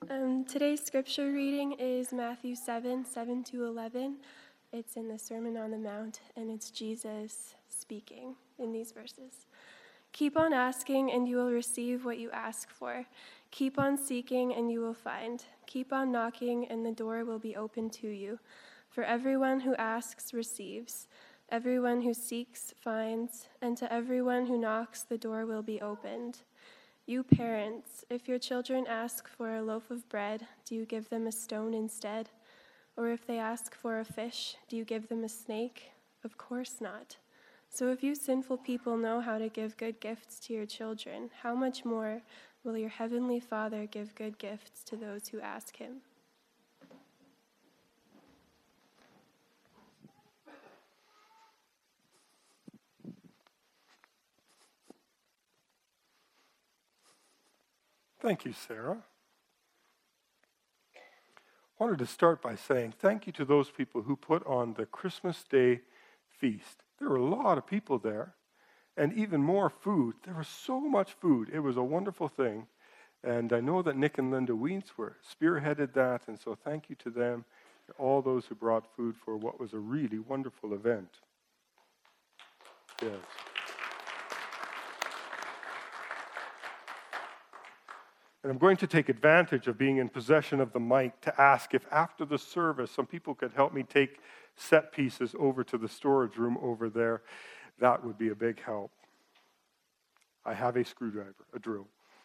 Today's scripture reading is Matthew 7:7-11. It's in the Sermon on the Mount, and it's Jesus speaking in these verses. Keep on asking, and you will receive what you ask for. Keep on seeking, and you will find. Keep on knocking, and the door will be open to you. For everyone who asks receives. Everyone who seeks finds, and to everyone who knocks, the door will be opened. You parents, if your children ask for a loaf of bread, do you give them a stone instead? Or if they ask for a fish, do you give them a snake? Of course not. So if you sinful people know how to give good gifts to your children, how much more will your heavenly Father give good gifts to those who ask him? Thank you, Sarah. I wanted to start by saying thank you to those people who put on the Christmas Day feast. There were a lot of people there, and even more food. There was so much food. It was a wonderful thing, and I know that Nick and Linda Wiens were spearheaded that, and so thank you to them, all those who brought food for what was a really wonderful event. Yes. And I'm going to take advantage of being in possession of the mic to ask if after the service some people could help me take set pieces over to the storage room over there. That would be a big help. I have a screwdriver, a drill.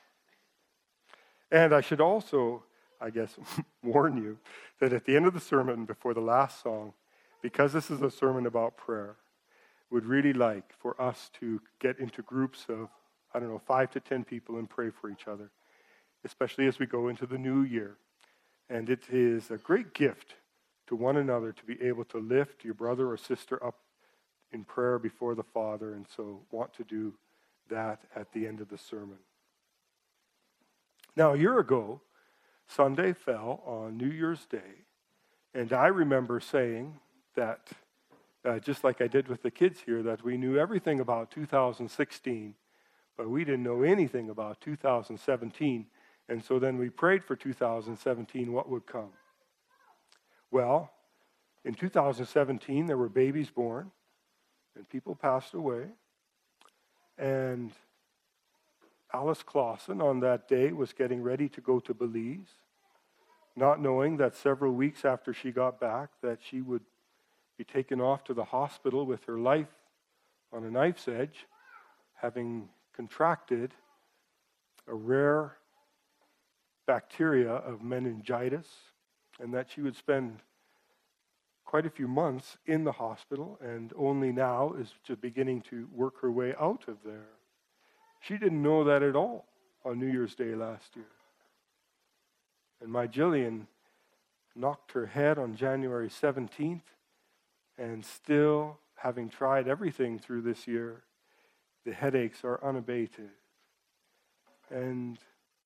And I should also, I guess, warn you that at the end of the sermon, before the last song, because this is a sermon about prayer, would really like for us to get into groups of, 5 to 10 people and pray for each other, especially as we go into the new year. And it is a great gift to one another to be able to lift your brother or sister up in prayer before the Father, and so want to do that at the end of the sermon. Now, a year ago, Sunday fell on New Year's Day, and I remember saying that, just like I did with the kids here, that we knew everything about 2016, but we didn't know anything about 2017. And so then we prayed for 2017, what would come. Well, in 2017, there were babies born, and people passed away. And Alice Clausen on that day was getting ready to go to Belize, not knowing that several weeks after she got back that she would be taken off to the hospital with her life on a knife's edge, having contracted a rare bacteria of meningitis, and that she would spend quite a few months in the hospital and only now is just beginning to work her way out of there. She didn't know that at all on New Year's Day last year. And my Jillian knocked her head on January 17th, and still, having tried everything through this year, the headaches are unabated. And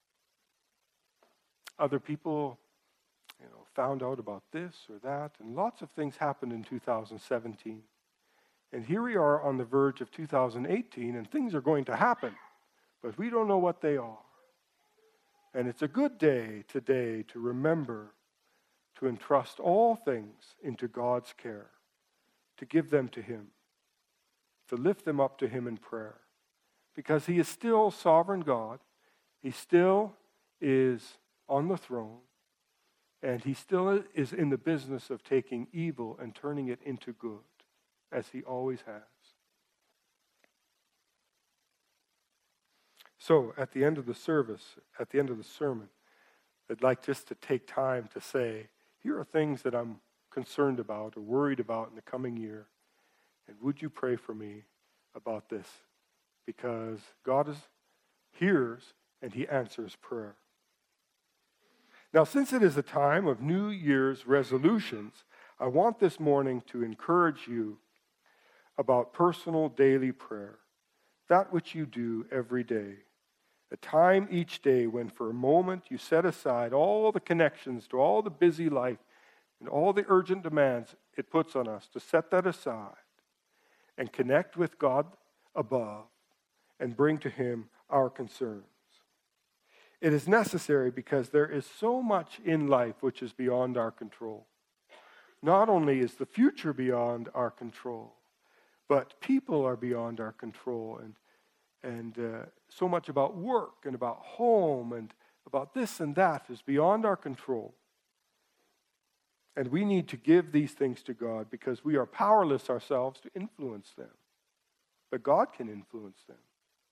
other people, found out about this or that, and lots of things happened in 2017. And here we are on the verge of 2018, and things are going to happen, but we don't know what they are. And it's a good day today to remember to entrust all things into God's care, to give them to Him, to lift them up to Him in prayer, because He is still sovereign God. He still is on the throne, and He still is in the business of taking evil and turning it into good, as He always has. So, at the end of the service, at the end of the sermon, I'd like just to take time to say, here are things that I'm concerned about or worried about in the coming year, and would you pray for me about this? Because God hears and He answers prayer. Now, since it is a time of New Year's resolutions, I want this morning to encourage you about personal daily prayer, that which you do every day. A time each day when for a moment you set aside all the connections to all the busy life and all the urgent demands it puts on us, to set that aside and connect with God above and bring to Him our concerns. It is necessary because there is so much in life which is beyond our control. Not only is the future beyond our control, but people are beyond our control, and so much about work and about home and about this and that is beyond our control. And we need to give these things to God because we are powerless ourselves to influence them. But God can influence them.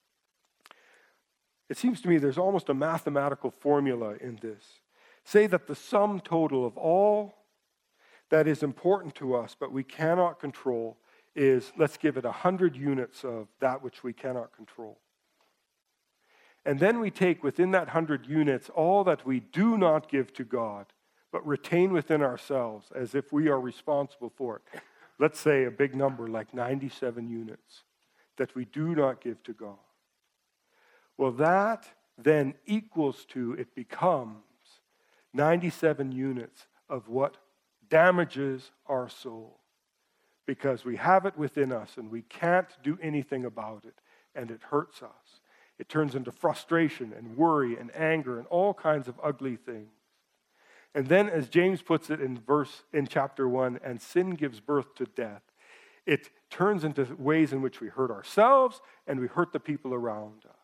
It seems to me there's almost a mathematical formula in this. Say that the sum total of all that is important to us but we cannot control is, let's give it 100 units of that which we cannot control. And then we take within that 100 units all that we do not give to God, but retain within ourselves as if we are responsible for it. Let's say a big number like 97 units that we do not give to God. Well, that then equals to, it becomes 97 units of what damages our soul. Because we have it within us and we can't do anything about it, and it hurts us. It turns into frustration and worry and anger and all kinds of ugly things. And then, as James puts it in chapter 1, and sin gives birth to death, it turns into ways in which we hurt ourselves and we hurt the people around us.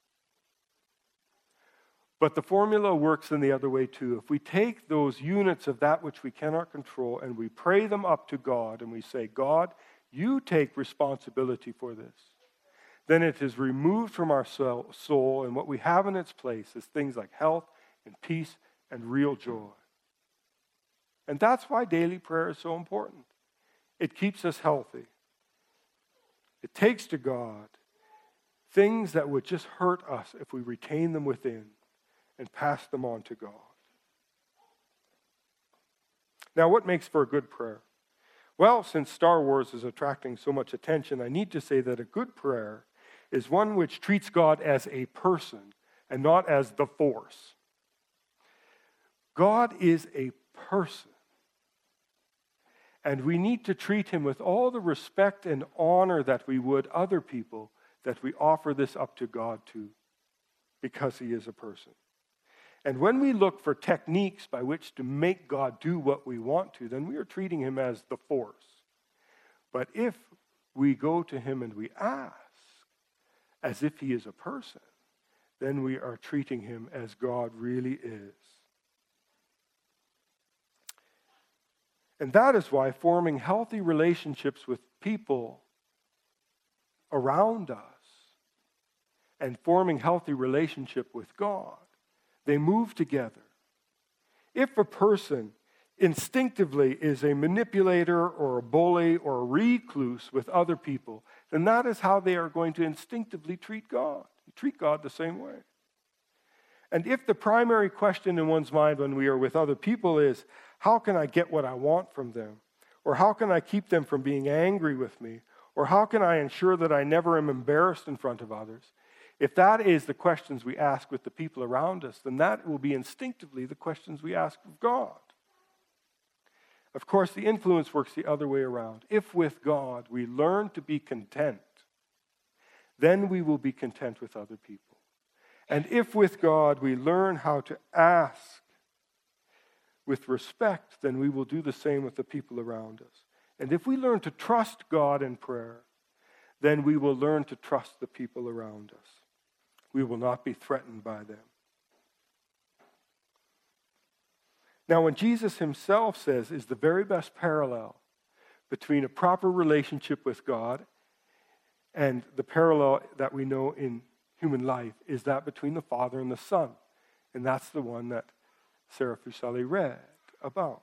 But the formula works in the other way too. If we take those units of that which we cannot control and we pray them up to God and we say, God, you take responsibility for this, then it is removed from our soul, and what we have in its place is things like health and peace and real joy. And that's why daily prayer is so important. It keeps us healthy. It takes to God things that would just hurt us if we retain them within and pass them on to God. Now, what makes for a good prayer? Well, since Star Wars is attracting so much attention, I need to say that a good prayer is one which treats God as a person and not as the force. God is a person. And we need to treat him with all the respect and honor that we would other people that we offer this up to God to, because he is a person. And when we look for techniques by which to make God do what we want to, then we are treating him as the force. But if we go to him and we ask as if he is a person, then we are treating him as God really is. And that is why forming healthy relationships with people around us and forming healthy relationship with God, they move together. If a person instinctively is a manipulator or a bully or a recluse with other people, then that is how they are going to instinctively treat God. Treat God the same way. And if the primary question in one's mind when we are with other people is, how can I get what I want from them? Or how can I keep them from being angry with me? Or how can I ensure that I never am embarrassed in front of others? If that is the questions we ask with the people around us, then that will be instinctively the questions we ask of God. Of course, the influence works the other way around. If with God we learn to be content, then we will be content with other people. And if with God we learn how to ask with respect, then we will do the same with the people around us. And if we learn to trust God in prayer, then we will learn to trust the people around us. We will not be threatened by them. Now, when Jesus himself says is the very best parallel between a proper relationship with God and the parallel that we know in human life is that between the Father and the Son. And that's the one that Sarah Fuseli read about.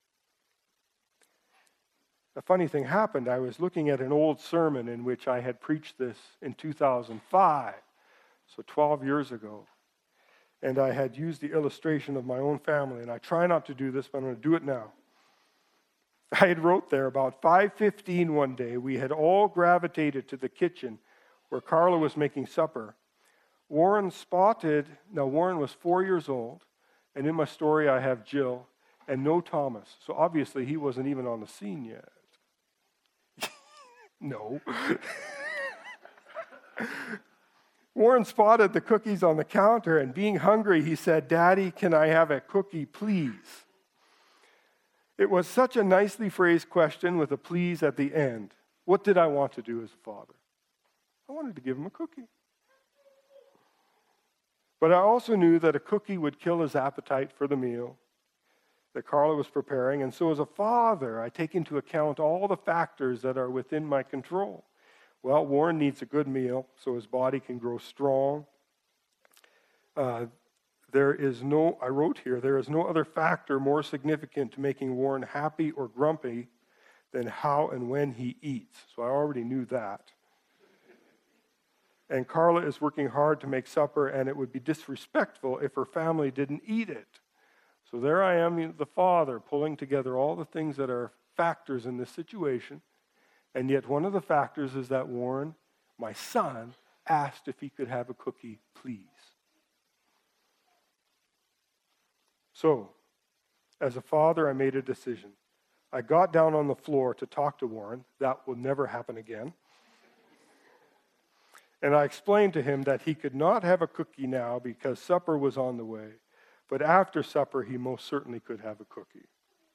A funny thing happened. I was looking at an old sermon in which I had preached this in 2005, so 12 years ago. And I had used the illustration of my own family. And I try not to do this, but I'm going to do it now. I had wrote there about 5:15 one day, we had all gravitated to the kitchen where Carla was making supper. Warren was 4 years old. And in my story, I have Jill and no Thomas. So obviously, he wasn't even on the scene yet. No. Warren spotted the cookies on the counter, and being hungry, he said, "Daddy, can I have a cookie, please?" It was such a nicely phrased question with a please at the end. What did I want to do as a father? I wanted to give him a cookie. But I also knew that a cookie would kill his appetite for the meal that Carla was preparing. And so as a father, I take into account all the factors that are within my control. Well, Warren needs a good meal so his body can grow strong. I wrote here, there is no other factor more significant to making Warren happy or grumpy than how and when he eats. So I already knew that. And Carla is working hard to make supper, and it would be disrespectful if her family didn't eat it. So there I am, the father, pulling together all the things that are factors in this situation. And yet one of the factors is that Warren, my son, asked if he could have a cookie, please. So, as a father, I made a decision. I got down on the floor to talk to Warren. That will never happen again. And I explained to him that he could not have a cookie now because supper was on the way. But after supper, he most certainly could have a cookie.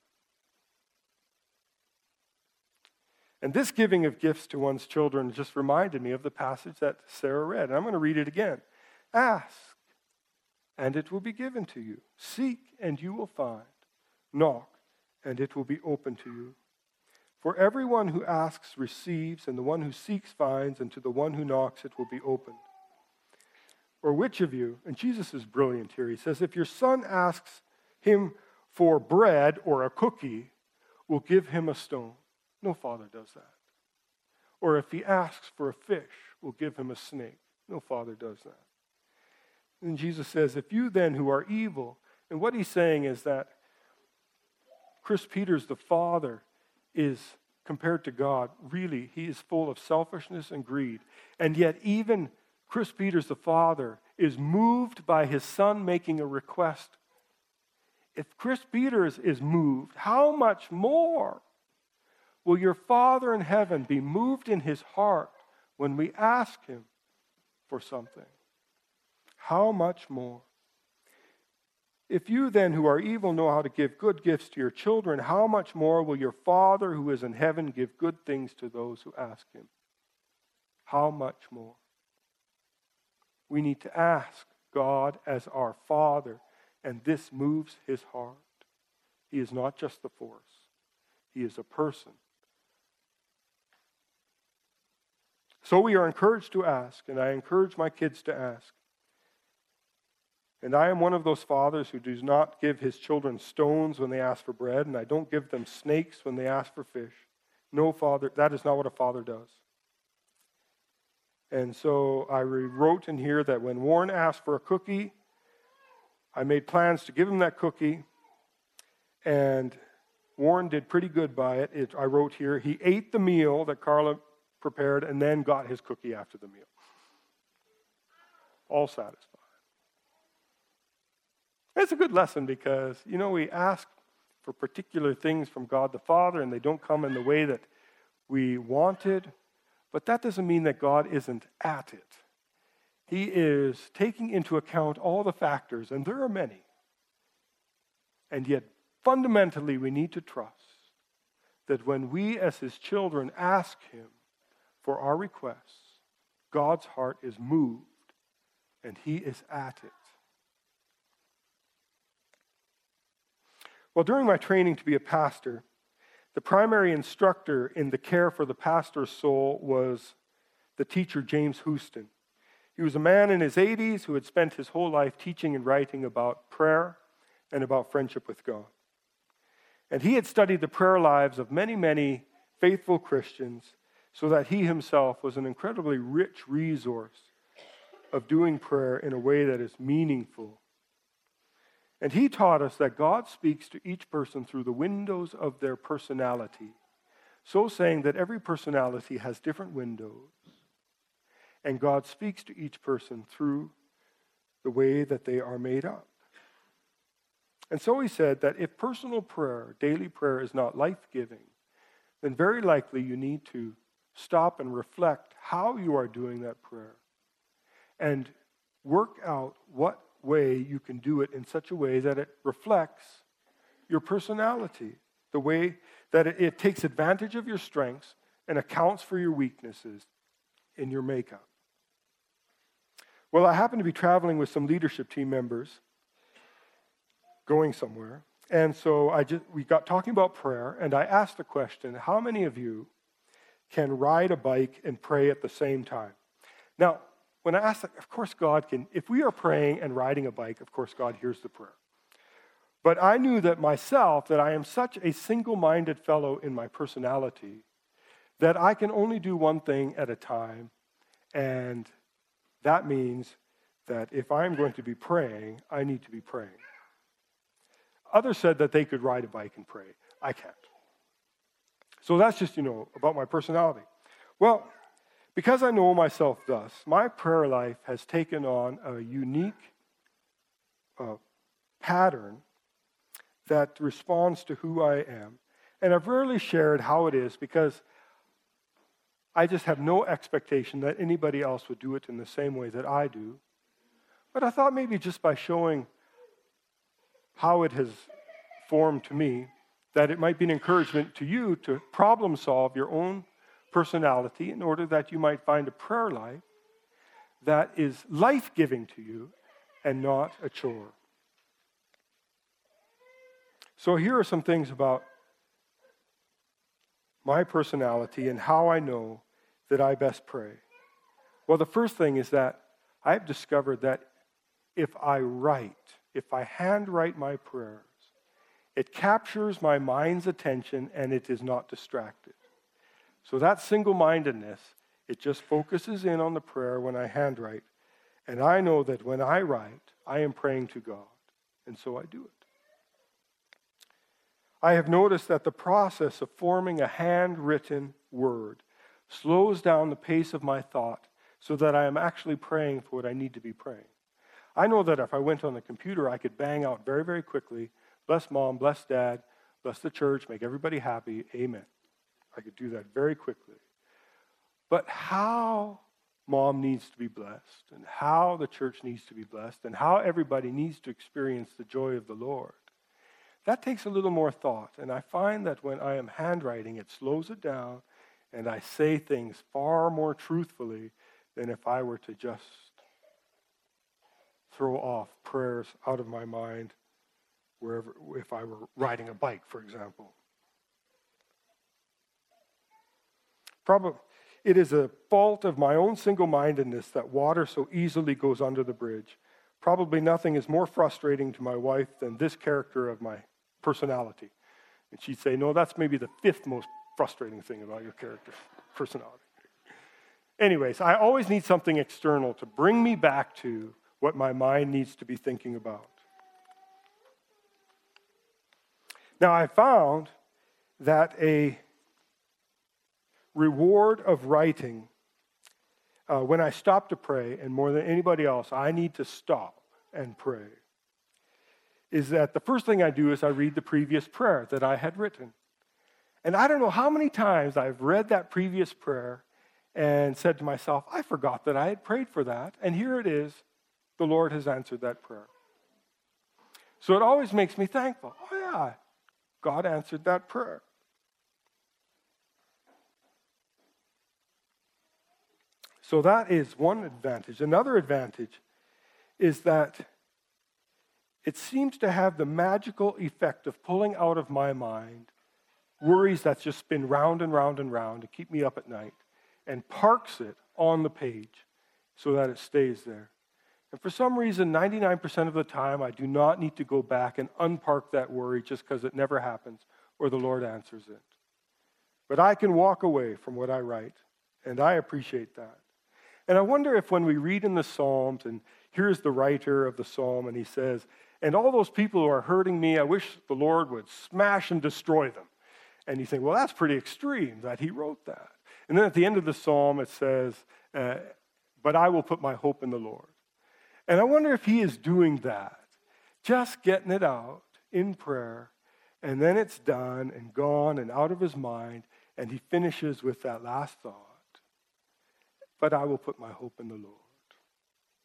And this giving of gifts to one's children just reminded me of the passage that Sarah read. And I'm going to read it again. Ask, and it will be given to you. Seek, and you will find. Knock, and it will be open to you. For everyone who asks receives, and the one who seeks finds, and to the one who knocks it will be opened. Or which of you, and Jesus is brilliant here, he says, if your son asks him for bread or a cookie, will give him a stone. No father does that. Or if he asks for a fish, will give him a snake. No father does that. And Jesus says, if you then who are evil, and what he's saying is that Chris Peters, the father, is compared to God, really, he is full of selfishness and greed. And yet even Chris Peters, the father, is moved by his son making a request. If Chris Peters is moved, how much more will your Father in heaven be moved in his heart when we ask him for something? How much more? If you then who are evil know how to give good gifts to your children, how much more will your Father who is in heaven give good things to those who ask him? How much more? We need to ask God as our Father, and this moves his heart. He is not just the force. He is a person. So we are encouraged to ask, and I encourage my kids to ask. And I am one of those fathers who does not give his children stones when they ask for bread, and I don't give them snakes when they ask for fish. No father, that is not what a father does. And so I wrote in here that when Warren asked for a cookie, I made plans to give him that cookie, and Warren did pretty good by it. I wrote here, he ate the meal that Carla prepared and then got his cookie after the meal. All satisfied. It's a good lesson because, we ask for particular things from God the Father and they don't come in the way that we wanted, but that doesn't mean that God isn't at it. He is taking into account all the factors, and there are many. And yet, fundamentally, we need to trust that when we as his children ask him for our requests, God's heart is moved and he is at it. Well, during my training to be a pastor, the primary instructor in the care for the pastor's soul was the teacher James Houston. He was a man in his 80s who had spent his whole life teaching and writing about prayer and about friendship with God. And he had studied the prayer lives of many, many faithful Christians so that he himself was an incredibly rich resource of doing prayer in a way that is meaningful. And he taught us that God speaks to each person through the windows of their personality, so saying that every personality has different windows, and God speaks to each person through the way that they are made up. And so he said that if personal prayer, daily prayer, is not life-giving, then very likely you need to stop and reflect how you are doing that prayer and work out what way you can do it in such a way that it reflects your personality, the way that it takes advantage of your strengths and accounts for your weaknesses in your makeup. Well, I happen to be traveling with some leadership team members going somewhere, and so we got talking about prayer, and I asked the question, how many of you can ride a bike and pray at the same time? Now, when I asked that, of course God can. If we are praying and riding a bike, of course God hears the prayer. But I knew that myself, that I am such a single-minded fellow in my personality, that I can only do one thing at a time, and that means that if I'm going to be praying, I need to be praying. Others said that they could ride a bike and pray. I can't. So that's just, about my personality. Well, because I know myself thus, my prayer life has taken on a unique pattern that responds to who I am. And I've rarely shared how it is because I just have no expectation that anybody else would do it in the same way that I do. But I thought maybe just by showing how it has formed to me, that it might be an encouragement to you to problem solve your own personality in order that you might find a prayer life that is life-giving to you and not a chore. So here are some things about my personality and how I know that I best pray. Well, the first thing is that I've discovered that if I handwrite my prayers, it captures my mind's attention and it is not distracted. So that single-mindedness, it just focuses in on the prayer when I handwrite. And I know that when I write, I am praying to God. And so I do it. I have noticed that the process of forming a handwritten word slows down the pace of my thought so that I am actually praying for what I need to be praying. I know that if I went on the computer, I could bang out very, very quickly, bless mom, bless dad, bless the church, make everybody happy, amen. I could do that very quickly. But how mom needs to be blessed, and how the church needs to be blessed, and how everybody needs to experience the joy of the Lord, that takes a little more thought. And I find that when I am handwriting, it slows it down, and I say things far more truthfully than if I were to just throw off prayers out of my mind wherever, if I were riding a bike, for example. Probably, it is a fault of my own single-mindedness that water so easily goes under the bridge. Probably nothing is more frustrating to my wife than this character of my personality. And she'd say, no, that's maybe the fifth most frustrating thing about your character, personality. Anyways, I always need something external to bring me back to what my mind needs to be thinking about. Now, I found that a reward of writing, when I stop to pray, and more than anybody else, I need to stop and pray, is that the first thing I do is I read the previous prayer that I had written. And I don't know how many times I've read that previous prayer and said to myself, I forgot that I had prayed for that, and here it is, the Lord has answered that prayer. So it always makes me thankful. Oh yeah, God answered that prayer. So that is one advantage. Another advantage is that it seems to have the magical effect of pulling out of my mind worries that's just spin round and round and round to keep me up at night, and parks it on the page so that it stays there. And for some reason, 99% of the time, I do not need to go back and unpark that worry just because it never happens or the Lord answers it. But I can walk away from what I write, and I appreciate that. And I wonder if when we read in the Psalms, and here's the writer of the Psalm, and he says, and all those people who are hurting me, I wish the Lord would smash and destroy them. And you think, well, that's pretty extreme that he wrote that. And then at the end of the Psalm, it says, but I will put my hope in the Lord. And I wonder if he is doing that, just getting it out in prayer, and then it's done and gone and out of his mind, and he finishes with that last thought. But I will put my hope in the Lord.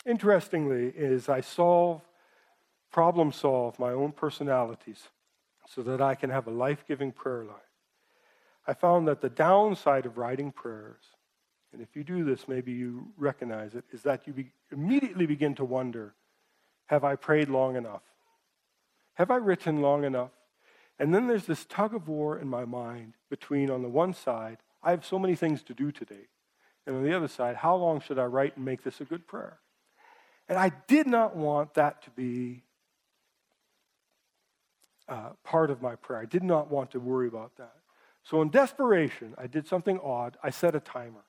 Interestingly, as I problem solve my own personalities so that I can have a life-giving prayer life, I found that the downside of writing prayers, and if you do this, maybe you recognize it, is that you immediately begin to wonder, have I prayed long enough? Have I written long enough? And then there's this tug of war in my mind between, on the one side, I have so many things to do today, and on the other side, how long should I write and make this a good prayer? And I did not want that to be part of my prayer. I did not want to worry about that. So in desperation, I did something odd. I set a timer.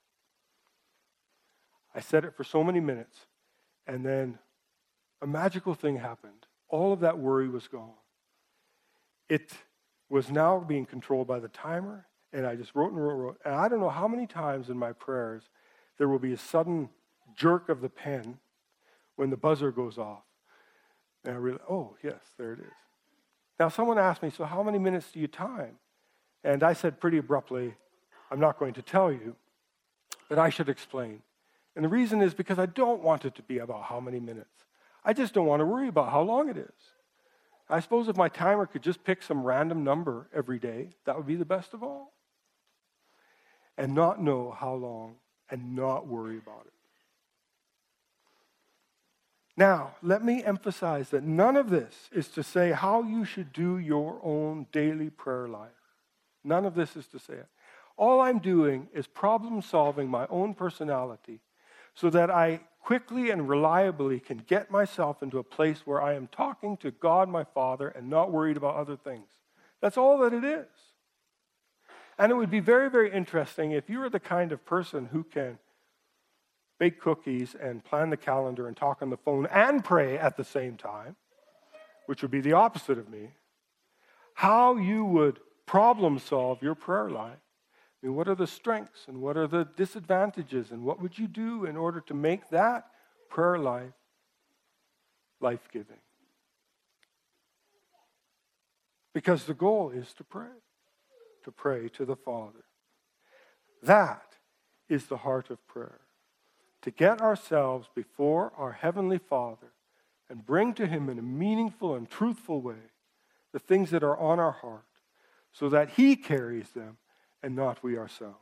I set it for so many minutes, and then a magical thing happened. All of that worry was gone. It was now being controlled by the timer, and I just wrote and wrote. And I don't know how many times in my prayers there will be a sudden jerk of the pen when the buzzer goes off. And I realized, oh, yes, there it is. Now, someone asked me, so how many minutes do you time? And I said pretty abruptly, I'm not going to tell you, but I should explain. And the reason is because I don't want it to be about how many minutes. I just don't want to worry about how long it is. I suppose if my timer could just pick some random number every day, that would be the best of all. And not know how long and not worry about it. Now, let me emphasize that none of this is to say how you should do your own daily prayer life. None of this is to say it. All I'm doing is problem solving my own personality so that I quickly and reliably can get myself into a place where I am talking to God, my Father, and not worried about other things. That's all that it is. And it would be very, very interesting if you were the kind of person who can bake cookies and plan the calendar and talk on the phone and pray at the same time, which would be the opposite of me, how you would problem solve your prayer life. I mean, what are the strengths and what are the disadvantages and what would you do in order to make that prayer life life-giving? Because the goal is to pray to the Father. That is the heart of prayer. To get ourselves before our Heavenly Father and bring to Him in a meaningful and truthful way the things that are on our heart so that He carries them and not we ourselves.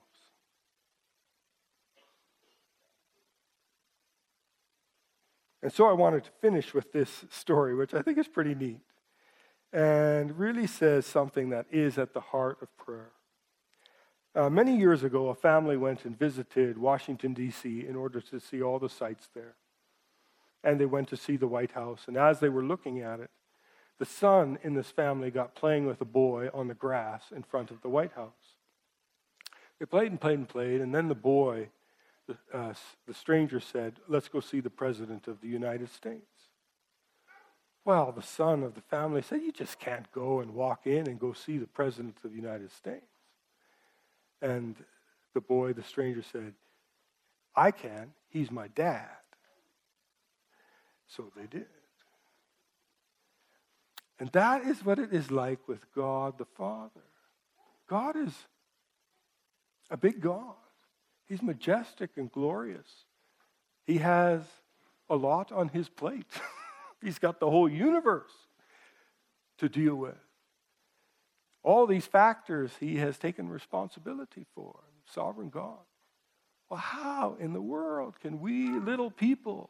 And so I wanted to finish with this story, which I think is pretty neat and really says something that is at the heart of prayer. Many years ago, a family went and visited Washington, D.C. in order to see all the sights there. And they went to see the White House. And as they were looking at it, the son in this family got playing with a boy on the grass in front of the White House. They played and played and played, and then the boy, the stranger said, let's go see the President of the United States. Well, the son of the family said, you just can't go and walk in and go see the President of the United States. And the boy, the stranger, said, I can. He's my dad. So they did. And that is what it is like with God the Father. God is a big God. He's majestic and glorious. He has a lot on his plate. He's got the whole universe to deal with. All these factors he has taken responsibility for. Sovereign God. Well, how in the world can we little people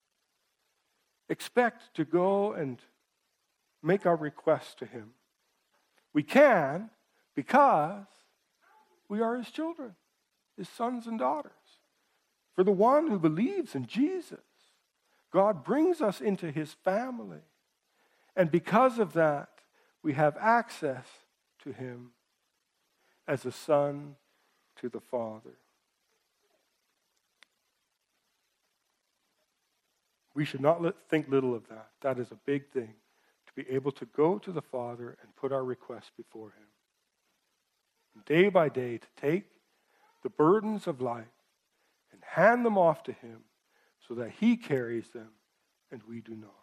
expect to go and make our requests to him? We can because we are his children, his sons and daughters. For the one who believes in Jesus, God brings us into his family. And because of that, we have access to him as a son to the Father. We should not think little of that. That is a big thing, to be able to go to the Father and put our requests before him. And day by day to take the burdens of life and hand them off to him so that he carries them and we do not.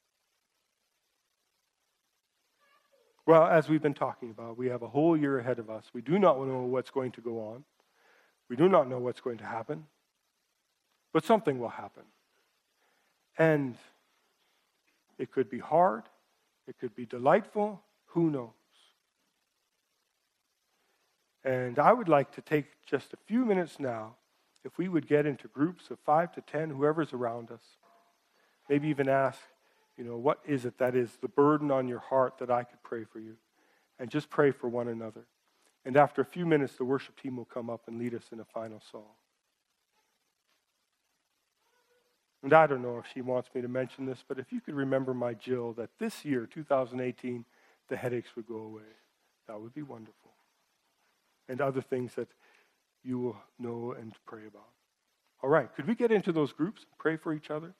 Well, as we've been talking about, we have a whole year ahead of us. We do not know what's going to go on. We do not know what's going to happen. But something will happen. And it could be hard. It could be delightful. Who knows? And I would like to take just a few minutes now, if we would get into groups of 5 to 10, whoever's around us. Maybe even ask, what is it that is the burden on your heart that I could pray for you? And just pray for one another. And after a few minutes, the worship team will come up and lead us in a final song. And I don't know if she wants me to mention this, but if you could remember my Jill, that this year, 2018, the headaches would go away. That would be wonderful. And other things that you will know and pray about. All right, could we get into those groups and pray for each other?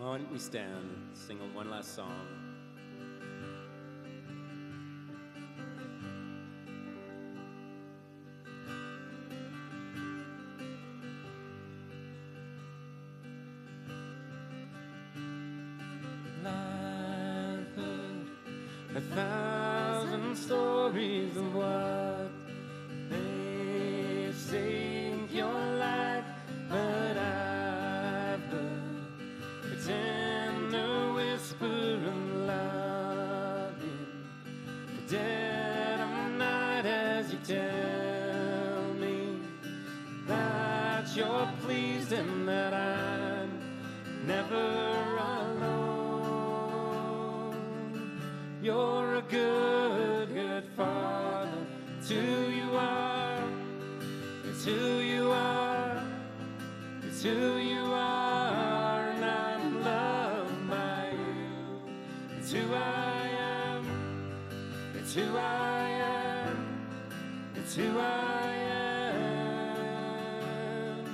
Why don't we stand, sing one last song. I've heard 1,000 stories of what they saved your life, but I've heard a tender whisper of love in the dead of night as you tell me that you're pleased and that I'm never alone. You're a good, good Father. It's who you are. It's who you are. It's who you are. And I'm loved by you. It's who I am. It's who I am. It's who I am.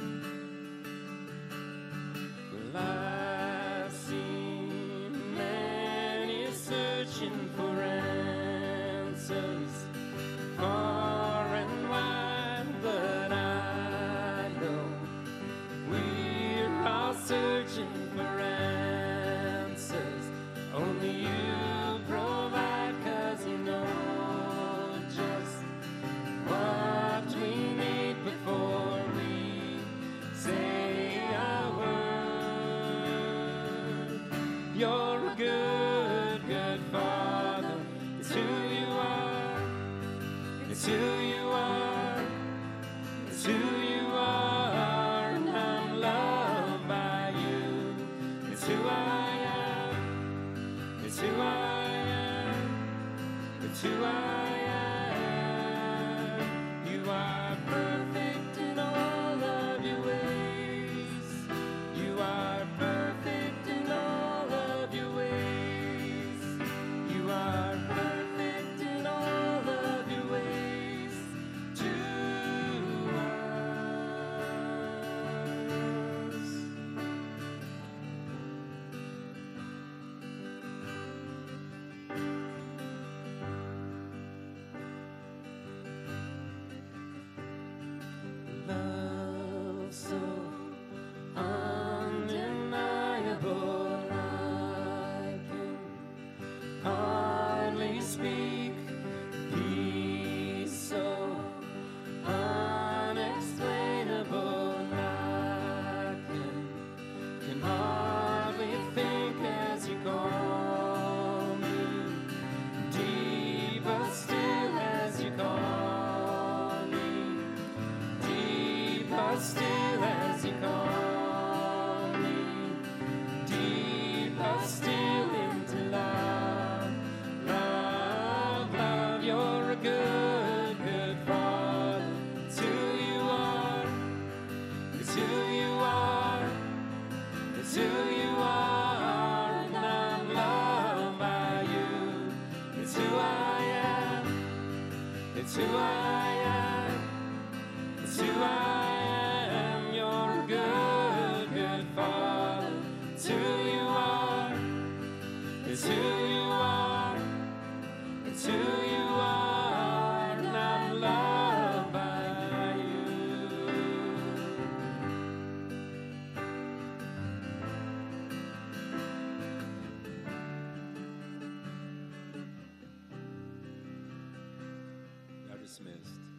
Well, I've seen many searching for answers far and wide, but I know we're all searching for answers. Only you provide, 'cause you know just what we need before we say a word. You're a good, good Father. It's who you are. It's who you are. It's who you are. And I'm loved by you. It's who I am. It's who I am. It's who I am. You are perfect in all of your ways. You are perfect in all of your ways. You are perfect in all of your ways to us. Love so undeniable, I can hardly speak. Peace so unexplainable, I can hardly think as you call me. Deeper still as you call me. Deeper still as you call me. Deeper still into love. Love, love, you're a good, good Father. It's who you are. It's who you are. It's who you are. And I'm loved by you. It's who I am. It's who I am. It's who I am. You're a good, good Father. It's who you are. It's who you are. It's who you are. And I'm loved by you. You are dismissed.